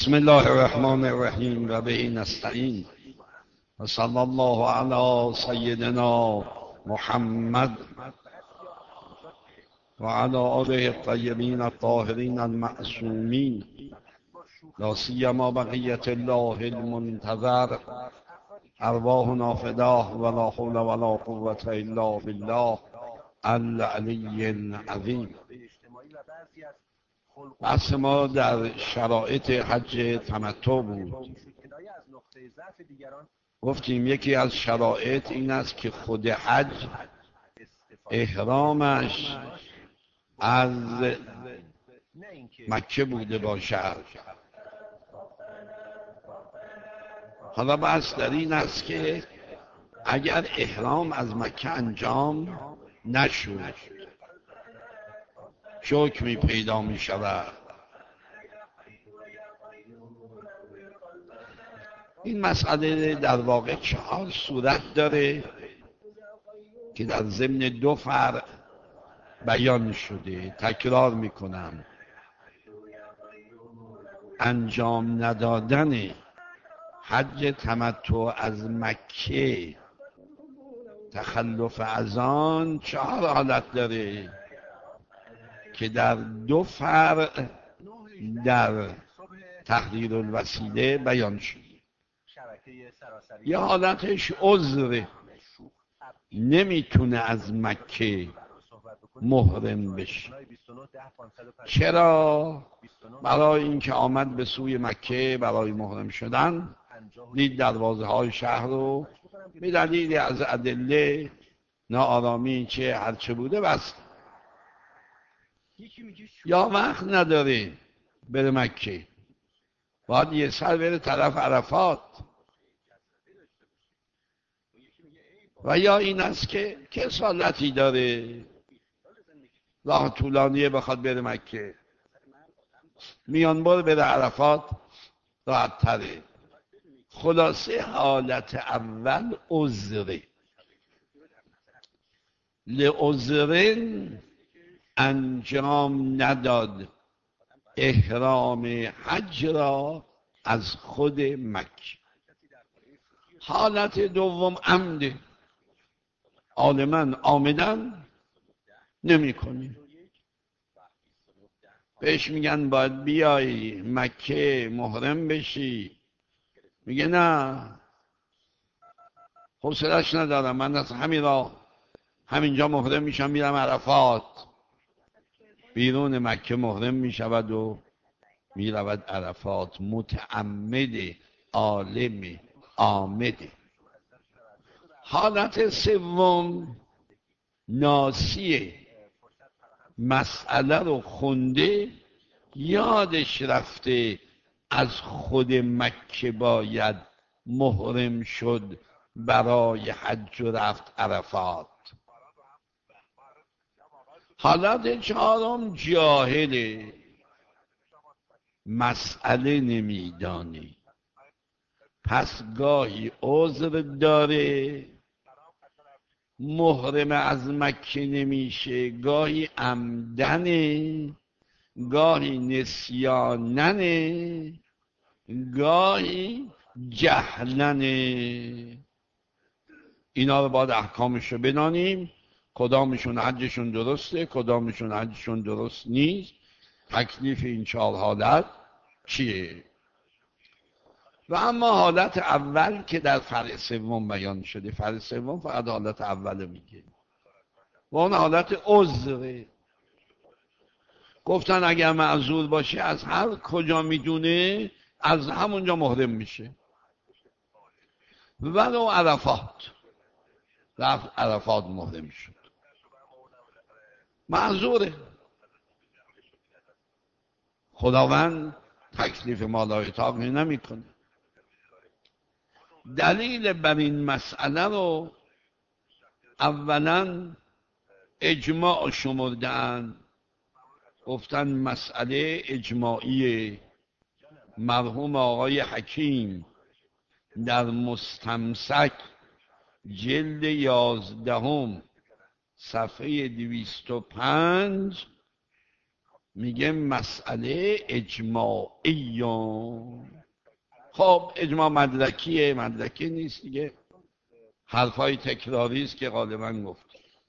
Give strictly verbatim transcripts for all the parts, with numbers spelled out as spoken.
بسم الله الرحمن الرحیم و به نستعین و صلی الله علی سیدنا محمد و علی آله الطیبین الطاهرین المعصومین لا سیما بقیة الله المنتظر ارواحنا فداه ولا حول ولا قوة الا بالله العلی العظیم. بحث ما در شرایط حج تمتع بود. گفتیم یکی از شرایط این است که خود حج احرامش از مکه بوده باشد. حالا بحث در این است که اگر احرام از مکه انجام نشود چه حکمی پیدا می شود؟ این مسئله در واقع چهار صورت داره که در ضمن دو فرع بیان شده. تکرار می کنم، انجام ندادن حج تمتع از مکه، تخلف از آن چهار حالت داره که در دو فرع در تحریر الوسیله بیان شد. یه حالتش عذر، نمیتونه از مکه محرم بشه. چرا؟ برای اینکه آمد به سوی مکه برای محرم شدن، دید دروازه های شهر رو به دلیل از ادله ناآرامی چه هرچه بوده بست، یا وقت نداره بره مکه، باید یه سر بره طرف عرفات، و یا این است که کسالتی داره، راه طولانیه بخواد بره مکه، میان بار بره عرفات راحت تره. خلاصه حالت اول عذره، لعذرن انجام نداد احرام حج را از خود مکه. حالت دوم عمده، عالماً آمدن نمی کنی، بهش میگن باید بیایی مکه محرم بشی، میگه نه حوصله‌اش ندارم، من از همین راه همینجا محرم میشم میرم عرفات. بیرون مکه محرم میشود و میرود عرفات. متعمد عالم آمده. حالت سوم ناسی مسئله رو خونده، یادش رفته از خود مکه باید محرم شد برای حج و رفت عرفات. حالت چهارم جاهله، مسئله نمیدانی، پس گاهی عذر داره محرم از مکه نمیشه، گاهی عمدنه، گاهی نسیاننه، گاهی جهلنه. اینا رو باید احکامش رو بدانیم، کدامشون حجشون درسته، کدامشون حجشون درست نیست، تکلیف این چهار حالت چیه. و اما حالت اول که در فرع سوم بیان شده، فرع سوم فقط حالت اول میگه و اون حالت عذره. گفتن اگر معذور باشه از هر کجا میدونه از همونجا محرم میشه. ولو عرفات، رفت عرفات محرم شد، معذوره. خداوند تکلیف ما لا یطاق نمی کنه. دلیل بر این مسئله رو اولا اجماع شمردن، گفتن مسئله اجماعیه. مرحوم آقای حکیم در مستمسک جلد یازدهم صفحه دویست و پنج میگه مسئله اجماعی. خب اجماع مدرکیه، مدرکی نیست دیگه، حرفای تکراری است که غالبا گفت.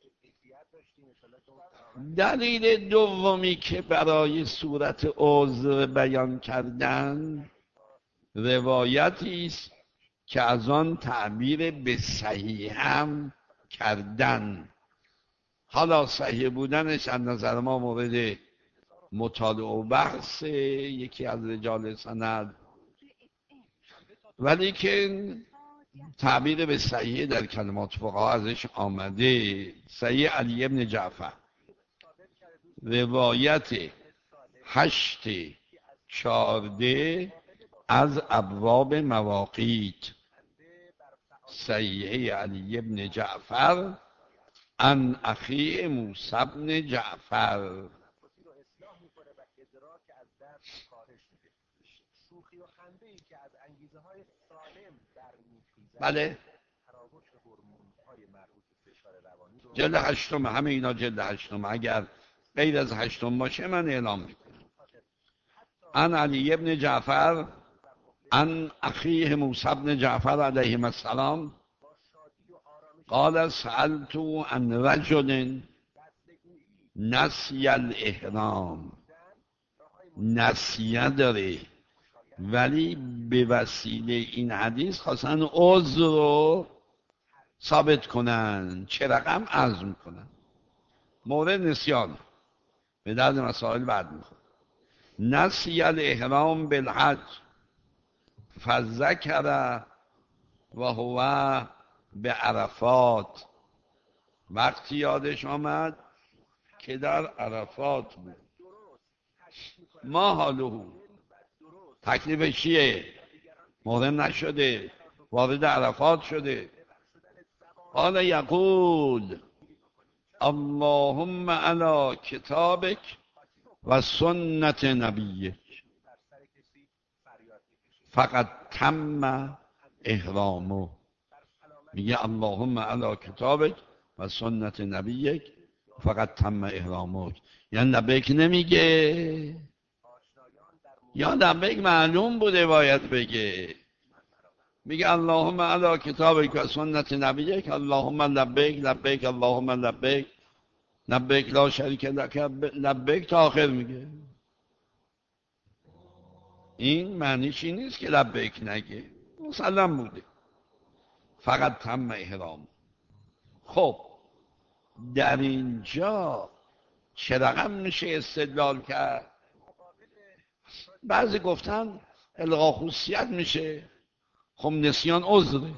دلیل دومی که برای صورت عذر بیان کردن روایتی است که از آن تعبیر به صحیح هم کردن. حالا صحیح بودنش از نظر ما مورد مطالعه و بحث یکی از رجال سند، ولی که تعبیر به صحیح در کلمات فقها ازش آمده. صحیح علی ابن جعفر، روایت هشت چارده از ابواب مواقیت. صحیح علی ابن جعفر عن اخی موسی بن جعفر. بله جلد هشتم، همه اینا جلد هشتم، اگر غیر از هشتم باشه من اعلام میکنم. عن علی ابن جعفر عن اخیه موسی بن جعفر علیه السلام قال سألت عن رجل نسی الاحرام. نسیه داره ولی به وسیله این حدیث خواستن عذر رو ثابت کنن، چه رقم عزم کنن. مورد نسیان به درد مسائل بعد میخواد. نسی الاحرام بالحج فذکر و هو به عرفات. وقتی یادش آمد که در عرفات بود. ما حاله، تکلیفش چیه؟ محرم نشده، وارد عرفات شده. قال یقول اللهم علی کتابک و سنت نبیک فقط تم احرامه. میگه اللهم علی کتابک و سنت نبیک فقط تم احرامه. یعنی لبیک نمیگه یا لبیک معلوم بوده باید بگه. میگه اللهم علی کتابک و سنت نبیک اللهم لبیک لبیک اللهم لبیک لبیک لا شریک لک لبیک تا آخر میگه. این معنیش این نیست که لبیک نگه، مسلم بوده، فقط تم احرام. خب در اینجا چه رقم میشه استدلال کرد؟ بعضی گفتن الغا خصوصیت میشه. خب نسیان عذره،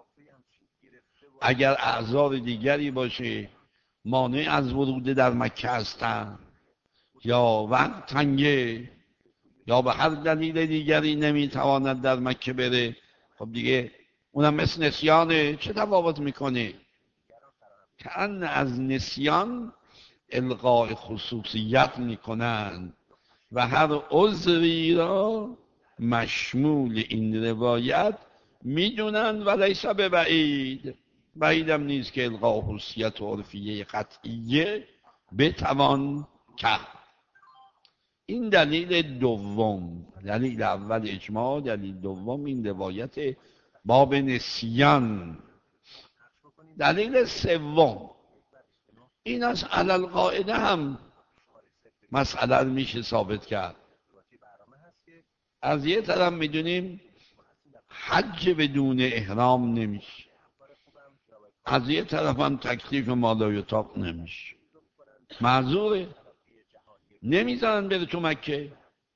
اگر اعذار دیگری باشه مانع از ورود در مکه هستن یا وقت تنگه یا به هر دلیل دیگری نمیتواند در مکه بره، خب دیگه اونم مثل نسیانه، چه تفاوت میکنه؟ کأن از نسیان الغاء خصوصیت میکنن و هر عذری را مشمول این روایت میدونن و لیس به بعید. بعیدم نیست که الغاء خصوصیت عرفیه قطعیه بتوان کرد. این دلیل دوم. دلیل اول اجماع، دلیل دوم این روایت باب نسیان. دلیل سوم این از علل قاعده هم مسئله رو میشه ثابت کرد. از یه طرف میدونیم حج بدون احرام نمیشه، از یه طرف هم تکلیف ما لا یطاق نمیشه، معذوره، نمیذارن بره تو مکه.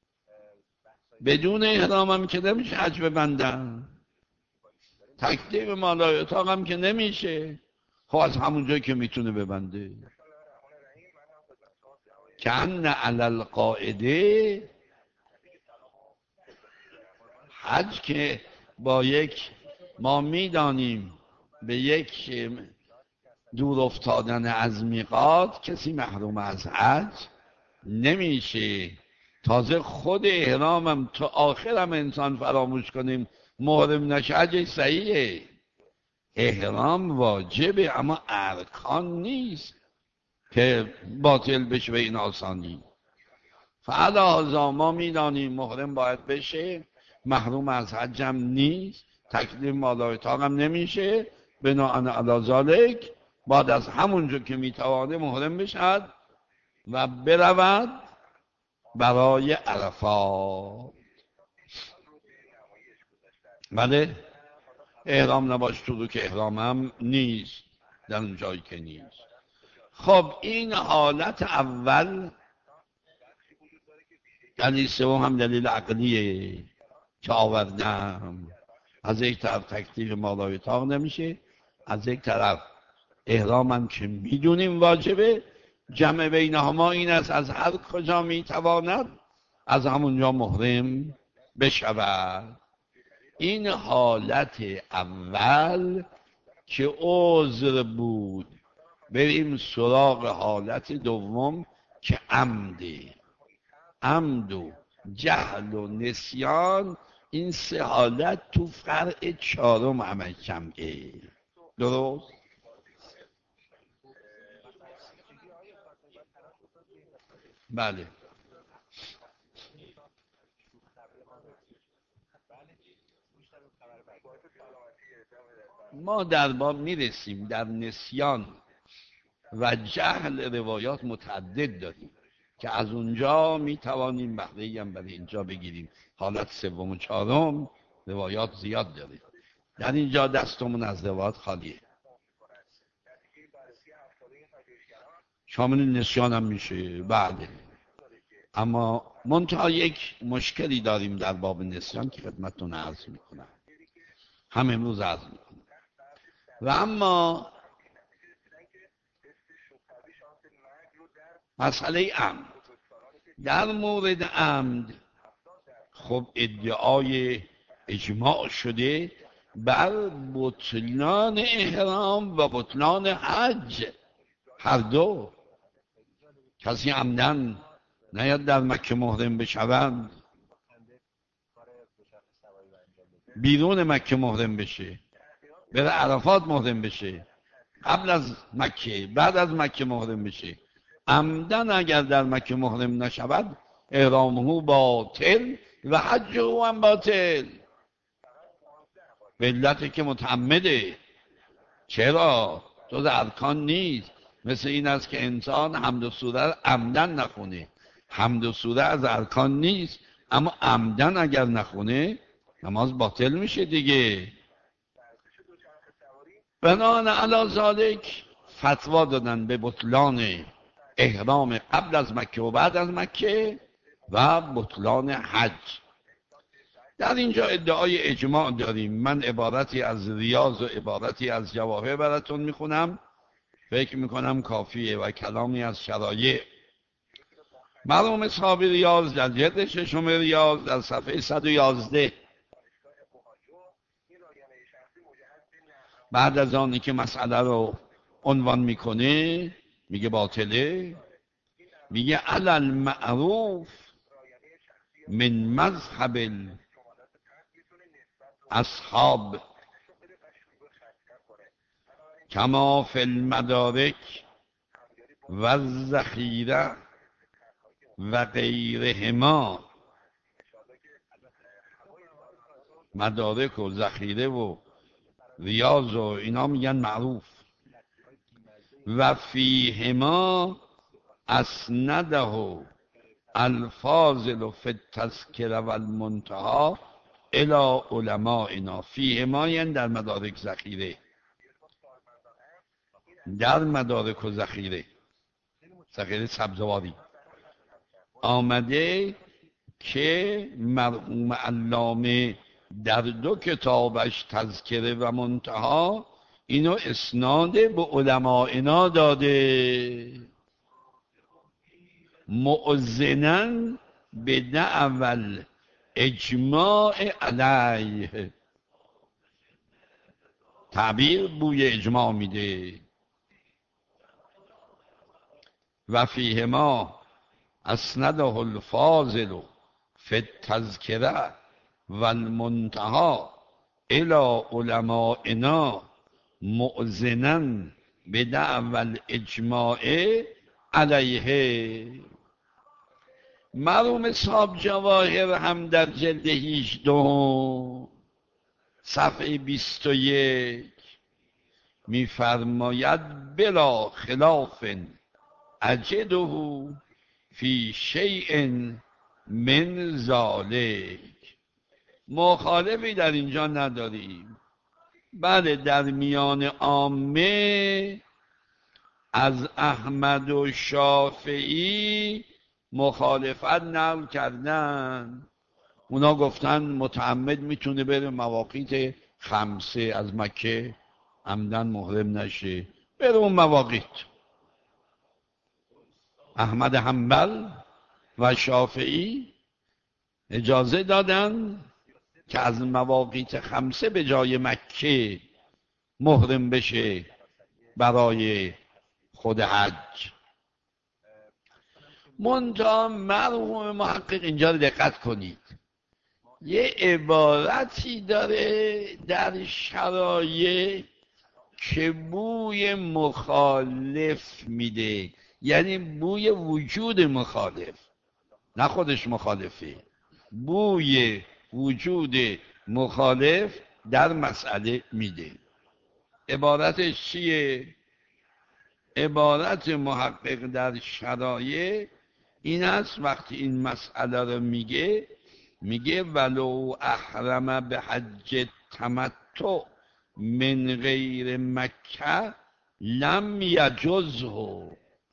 بدون احرام هم که نمیشه حج ببندن، تکلیف ما لا یطاق هم که نمیشه. خب از همون جایی که میتونه ببنده. کأن علی القاعده حج که با یک ما میدانیم به یک دور افتادن از میقات کسی محروم از حج نمیشه. تازه خود احرامم تا آخرم انسان فراموش کنیم محرم نشه حجش صحیحه. احرام واجبه اما ارکان نیست که باطل بشه به این آسانی. فعلا ما میدانیم محرم باید بشه، محروم از حجم نیست، تکلیف مالای طاقم نمیشه، بناهن علی ذالک بعد از همونجا که میتوانه محرم بشد و برود برای عرفات. بله احرام نباش تو رو که احرام هم نیست در اون جایی که نیست. خب این حالت اول دلیل سوم هم دلیل عقلیه که آوردم. از یک طرف تکلیف مالای طاق نمیشه، از یک طرف احرام هم که میدونیم واجبه، جمع بینهما این است از هر کجا میتواند از همونجا محرم بشود. این حالت اول که عذر بود. بریم سراغ حالت دوم که عمده. عمد و جهل و نسیان، این سه حالت تو فرع چهارم عمل جمعه. درست؟ بله ما در باب میرسیم. در نسیان و جهل روایات متعدد داریم که از اونجا میتوانیم بهره‌ای هم برای اینجا بگیریم. حالت سوم و چهارم روایات زیاد داریم، در اینجا دستمون از روایات خالیه. شامل نسیان هم میشه. بله اما منتها یک مشکلی داریم در باب نسیان که خدمتتون عرض میکنم، هم امروز عرض میکنم. و اما مسئله عمد، در مورد عمد خب ادعای اجماع شده بر بطلان احرام و بطلان حج، هر دو. کسی عمدن نیاد در مکه محرم بشوند، بیرون مکه محرم بشه، بره عرفات محرم بشه، قبل از مکه بعد از مکه محرم بشه. عمدن اگر در مکه محرم نشود احرامه باطل و حج او هم باطل. به علت که متعمده. چرا؟ جز ارکان نیست. مثل این است که انسان حمد و سوره عمدن نخونه. حمد و سوره از ارکان نیست، اما عمدن اگر نخونه نماز باطل میشه دیگه. بناهن علی ذالک فتوا دادن به بطلان احرام قبل از مکه و بعد از مکه و بطلان حج. در اینجا ادعای اجماع داریم. من عبارتی از ریاض و عبارتی از جواهر براتون میخونم، فکر میکنم کافیه، و کلامی از شرایع. مرحوم اصحاب ریاض در جلد ششم ریاض در صفحه صد و یازده بعد از آنی که مسئله رو عنوان میکنه میگه باطله، میگه علی المعروف من مذهب اصحاب کما فی المدارک و الذخیره و غیرهما. مدارک و ذخیره و ریاض و اینا میگن معروف. و فیهما اسنده الفاضل فی التذکره و المنتهى الی علمائنا. فیهما یعنی در مدارک ذخیره، در مدارک و ذخیره، ذخیره سبزواری آمده که مرحوم علامه در دو کتابش تذکره و منتهی اینو اسناد به علمائنا داده، مؤذنن به دعوی اجماع علیه. تعبیر بوی اجماع میده. و فیهما اسنده الفاضل فی التذکره و المنتهى الی علمائنا مؤذنن به دعوی الاجماع علیه. مرحوم صاحب جواهر هم در جلد هجده صفحه بیست و یک میفرماید بلا خلاف اجده فی شیء من ذالک. مخالفی در اینجا نداریم. بله در میان عامه از احمد و شافعی مخالفت نقل کردن. اونا گفتن متعمد میتونه بره مواقیت خمسه از مکه عمدن محرم نشه، بره اون مواقیت. احمد حنبل و شافعی اجازه دادن که از مواقیت خمسه به جای مکه محرم بشه برای خود حج. منتها مرحوم محقق اینجا رو دقت کنید، یه عبارتی داره در شرایع که بوی مخالف میده، یعنی بوی وجود مخالف، نه خودش مخالفه، بوی وجود مخالف در مسئله میده. عبارتش چیه؟ عبارت محقق در شرایع این است، وقتی این مسئله رو میگه میگه ولو احرم به حج تمتع من غیر مکه لم یجزه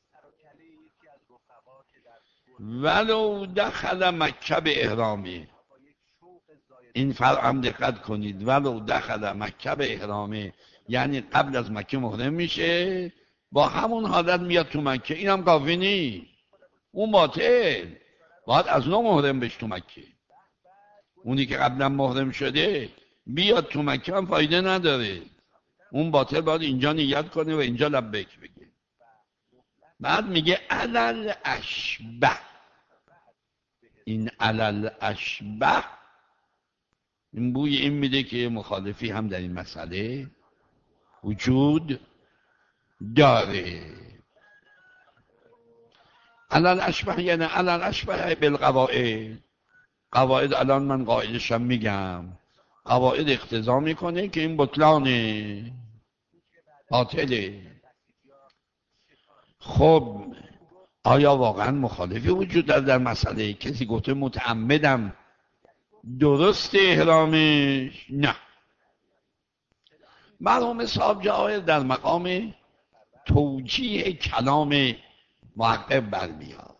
ولو دخل مکه به احرامه. این فرق هم دقت کنید، ولو دخل مکه به احرامه یعنی قبل از مکه محرم میشه، با همون حالت میاد تو مکه، این هم کافی نیست، اون باطل، باید از نو محرم بشه تو مکه. اونی که قبلا محرم شده بیاد تو مکه هم فایده نداره، اون باطل، باید اینجا نیت کنه و اینجا لبیک بگه. بعد میگه علل اشبه، این علل اشبه این بوی این میده که مخالفی هم در این مسئله وجود داره. علل اشبه یعنی علل اشبه بالقواعد. قواعد الان من قاعدشم میگم، قواعد اقتضا میکنه که این بطلانه، باطله. خب آیا واقعا مخالفی وجود داره در مسئله؟ کسی گفته متعمدم درست احرامش؟ نه. مرحوم صاحب جواهر در مقام توجیه کلام محقق برمیاد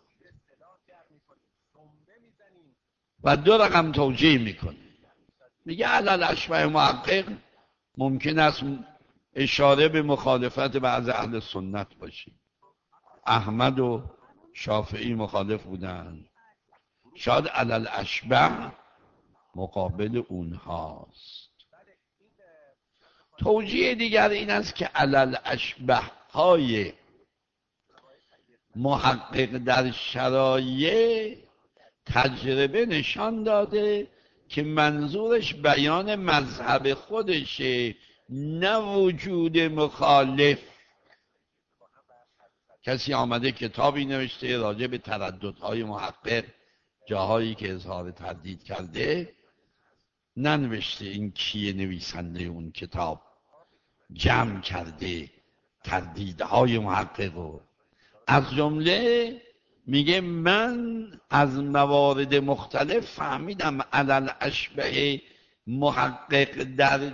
و دو رقم توجیه میکنه. میگه علل اشبه محقق ممکن است اشاره به مخالفت بعض اهل سنت باشه. احمد و شافعی مخالف بودن، شاید علل اشبه مقابل اونهاست. توجیه دیگر این است که علل اشبه های محقق در شرایع تجربه نشان داده که منظورش بیان مذهب خودشه، نه وجود مخالف. کسی آمده کتابی نوشته راجع به ترددهای محقق، جاهایی که اظهار تردید کرده، ننوشته این کیه نویسنده اون کتاب، جمع کرده تردیدهای محقق رو. از جمله میگه من از موارد مختلف فهمیدم علل اشبه محقق در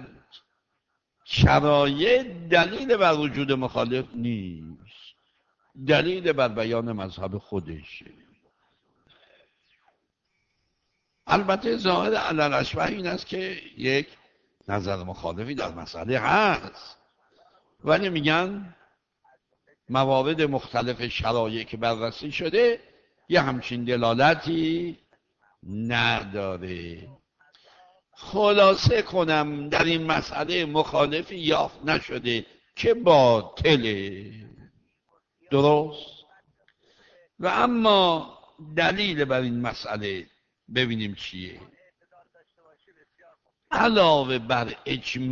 شرایع دلیل بر وجود مخالف نیست، دلیل بر بیان مذهب خودشه. البته ظاهر علل اشبه این است که یک نظر مخالفی در مسئله هست، ولی میگن موارد مختلف شرایع که بررسی شده یه همچین دلالتی نداره. خلاصه کنم در این مسئله مخالفی یافت نشده که باطله، درست؟ و اما دلیل بر این مسئله ببینیم چیه. علاوه بر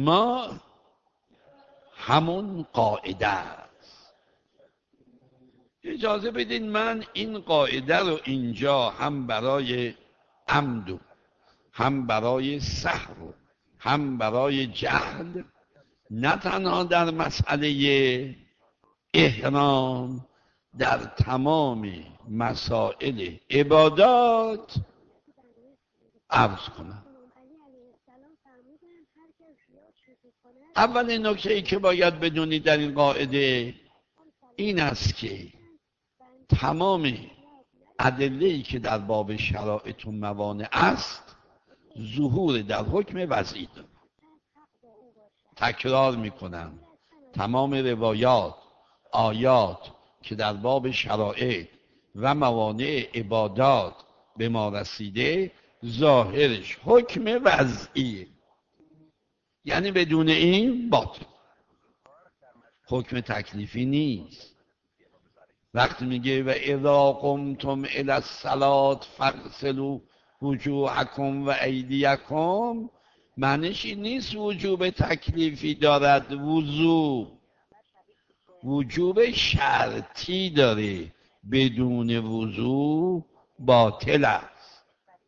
اجماع همون قاعده است اجازه بدین من این قاعده رو اینجا هم برای عمد و هم برای سهو و هم برای جهل، نه تنها در مسئله احرام، در تمام مسائل عبادات عرض کنم. اولین نکته ای که باید بدونید در این قاعده این است که تمام ادله‌ای که در باب شرایط و موانع است ظهور در حکم وضعی دارد. تکرار میکنم، تمام روایات، آیات که در باب شرایط و موانع عبادات به ما رسیده ظاهرش حکم وضعیه، یعنی بدون این باطل، حکم تکلیفی نیست. وقتی میگه و اذا قمتم الی الصلاة فاغسلوا وجوهکم و ایدیکم، معنیش این نیست وجوب تکلیفی دارد، وضو وجوب شرطی داره، بدون وضو باطل است.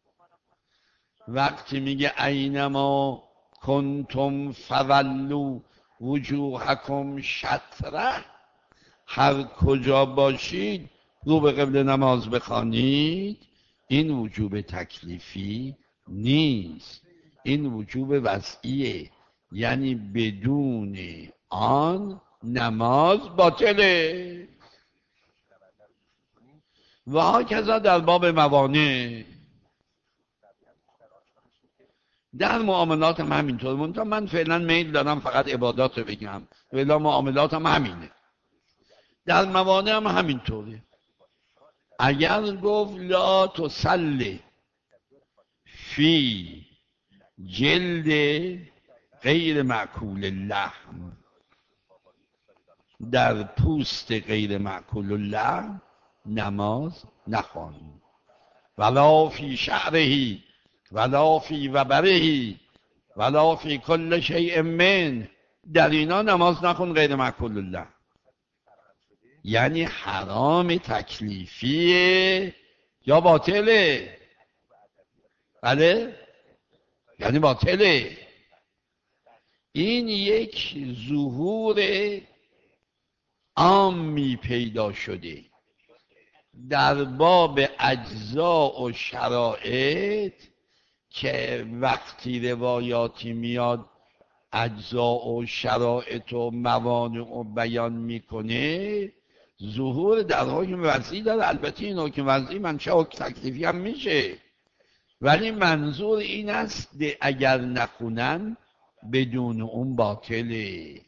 وقتی میگه اینما کنتم فولوا وجوهکم شطره، هر کجا باشید رو به قبله نماز بخوانید، این وجوب تکلیفی نیست، این وجوب وضعیه، یعنی بدون آن نماز باطله. و هاکذا در باب موانع، در معاملات هم همینطور. منتها من فعلا میل دارم فقط عبادات رو بگم، ولی معاملات هم همینه. در موانع هم همینطوره. اگر گفت لا تصلی فی جلد غیر معکول اللحم، در پوست غیر معکول اللحم نماز نخوان، ولا فی شعرهی ولا فی وبرهی ولا فی کل شیء من، در اینا نماز نخون غیر معکول اللحم، یعنی حرام تکلیفیه یا باطله؟ بله؟ یعنی باطله. این یک ظهور عامی پیدا شده در باب اجزاء و شرایط، که وقتی روایاتی میاد اجزاء و شرایط و موانع و بیان میکنه، ظهور در حکم وضعی داره. البته این حکم وضعی منشأ حکم تکلیفی هم میشه، ولی منظور این است اگر نخونن بدون اون باطله.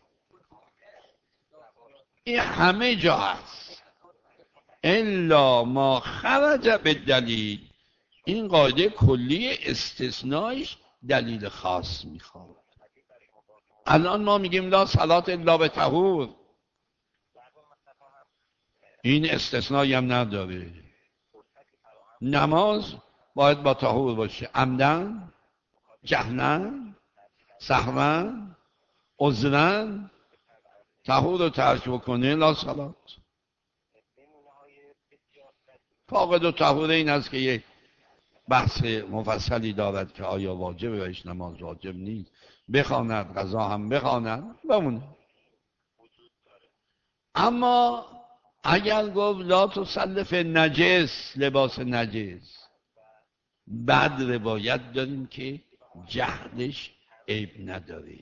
این همه جا هست الا ما خرج به دلیل. این قاعده کلی، استثنایش دلیل خاص میخواد. الان ما میگیم لا صلات الا به طهور، این استثنایی هم نداره. نماز باید با طهور باشه، عمدن، جهلن، سهون، عذرن، طهور رو ترک بکنه لا صلات. فاقد و طهور این است که یک بحث مفصلی دارد که آیا واجبه بهش نماز واجب نیست، بخواند قضا هم بخواند بمونه. اما اگر گفت لا تسلف نجس، لباس نجس، بعد روایت داریم که جهلش عیب نداره،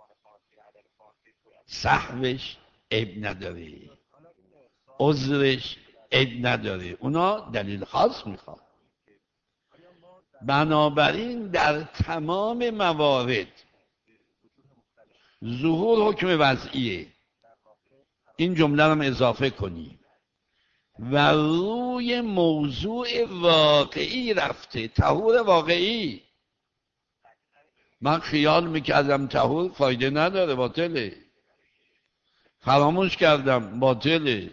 سهوش عیب نداره، عذرش عیب نداره، اونا دلیل خاص میخواد. بنابراین در تمام موارد ظهور حکم وضعیه. این جمله رو اضافه کنیم و روی موضوع واقعی رفته، طهور واقعی. من خیال میکردم طهور فایده نداره، باطله، فراموش کردم، باطله.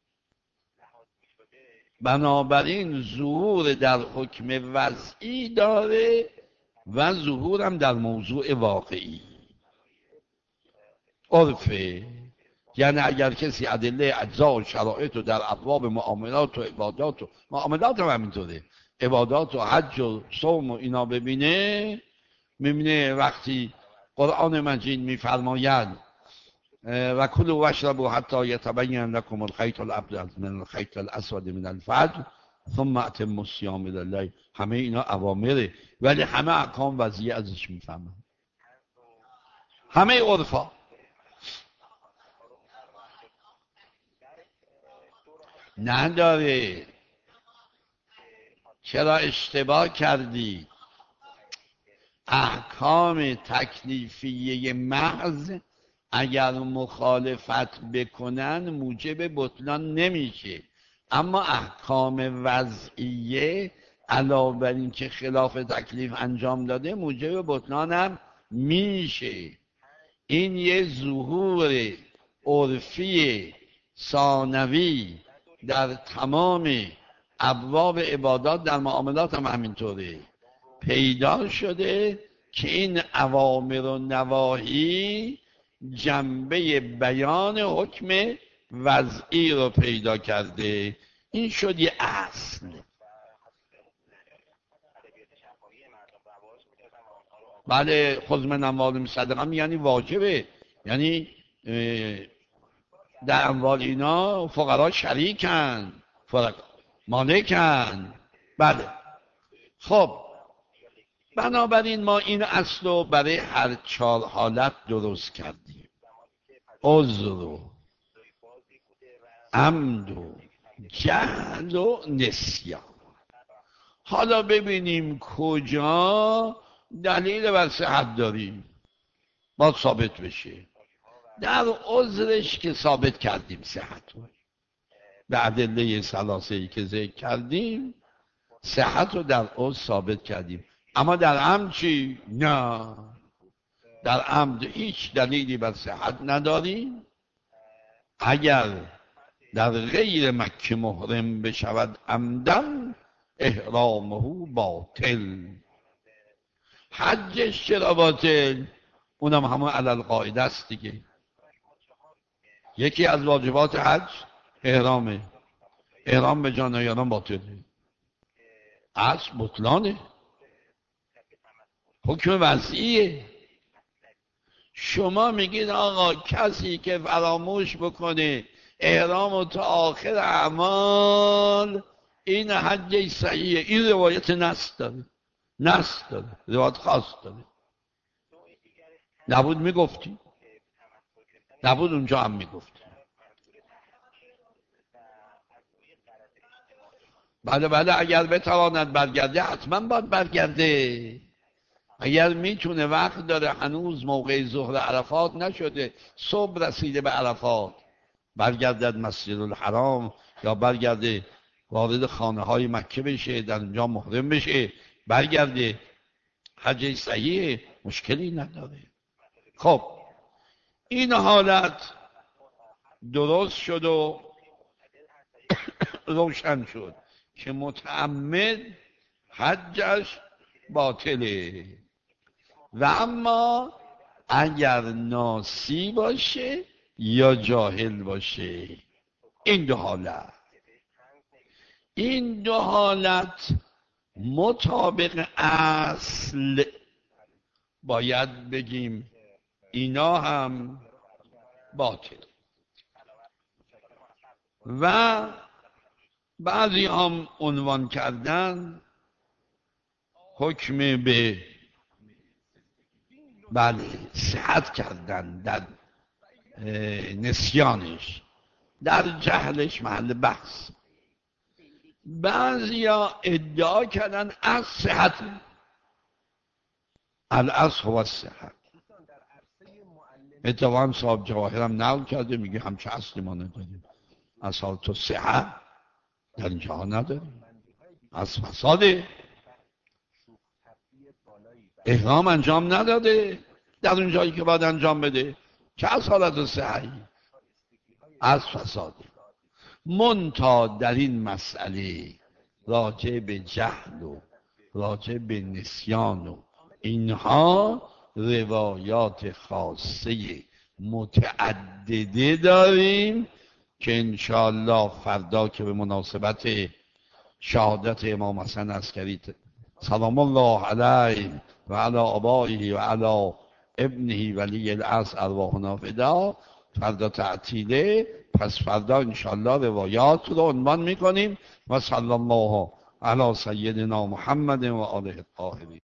بنابراین ظهور در حکم وضعی داره و ظهورم در موضوع واقعی. عرفه یعنی اگر کسی ادله اجزا و شرایط رو در ابواب معاملات و عبادات و معاملات هم همینطوره، عبادات و حج و صوم و اینا ببینه، میبینه وقتی قرآن مجید میفرماید و کلوا واشربوا حتی یتبین لکم الخیط الابیض من الخیط الاسود من الفجر ثم اتموا الصیام الی الليل، همه اینا اوامره ولی همه احکام وضعی ازش میفهمن، همه عرفا. نداره. چرا اشتباه کردی؟ احکام تکلیفیه محض اگر مخالفت بکنن موجب بطلان نمیشه، اما احکام وضعیه علاوه بر این که خلاف تکلیف انجام داده موجب بطلان هم میشه. این یه ظهور عرفی ثانوی در تمام ابواب عبادات در معاملات هم همینطوره پیدا شده که این اوامر و نواهی جنبه بیان حکم وضعی رو پیدا کرده. این شد یه اصل. بله خذ من اموالهم صدقه یعنی واجبه، یعنی در اموال اینا فقرا شریکن، فقرا مالکن. بله خب بنابراین ما این اصل رو برای هر چهار حالت درست کردیم، عذر و عمد و جهل و نسیان. حالا ببینیم کجا دلیل بر صحت داریم باید ثابت بشه. در عذرش که ثابت کردیم صحت رو به ادله ثلاثه‌ای که ذکر کردیم، صحت رو در عذر ثابت کردیم. اما در عمد چی؟ نه، در عمد هیچ دلیلی بر صحت نداریم. اگر در غیر مکه محرم بشود عمدن احرامه باطل. حجش چرا باطل؟ اونم همون علل قاعده است دیگه. یکی از واجبات حج احرامه، احرام به جا نیارن باطله، اصل بطلانه، حکم وضعیه. شما میگید آقا کسی که فراموش بکنه احرام و تا آخر اعمال این حج صحیحه. این روایت نص داره، نص داره، روایت خاص داره. نبود میگفتی؟ نبود اونجا هم میگفتی. بله بله اگر بتواند برگرده حتما باید برگرده. اگر میتونه وقت داره، هنوز موقع ظهر عرفات نشده، صبح رسیده به عرفات، برگردد مسجد الحرام یا برگرده وارد خانه های مکه بشه، در اونجا محرم بشه، برگرده، حج صحیحه، مشکلی نداره. خب این حالت درست شد و روشن شد که متعمد حجش باطله. و اما اگر ناسی باشه یا جاهل باشه، این دو حالت این دو حالت مطابق اصل باید بگیم اینا هم باطل. و بعضی هم عنوان کردن حکم به بله صحت کردن در نسیانش، در جهلش محل بحث. بعضی ها ادعا کردن از صحت، الاصل هو الصحت. اتفاقا صاحب جواهرم نقل کرده، میگه همچه اصلی ما نداریم، اصل تو صحت در اینجا ها نداریم، از فساده، احرام انجام نداده در اون جایی که باید انجام بده، چه از حالت صحیح از فساده. منتها در این مسئله راجع به جهل و راجع به نسیان و اینها روایات خاصه متعدده داریم که انشاءالله فردا که به مناسبت شهادت امام حسن عسکری سلام الله علیه و علی آبائه و علی ابنه ولی العصر ارواحنا فدا، فردا تعطیله، پس فردا انشاءالله روایات رو عنوان میکنیم و صلی الله علی سیدنا محمد و آله الطاهرین.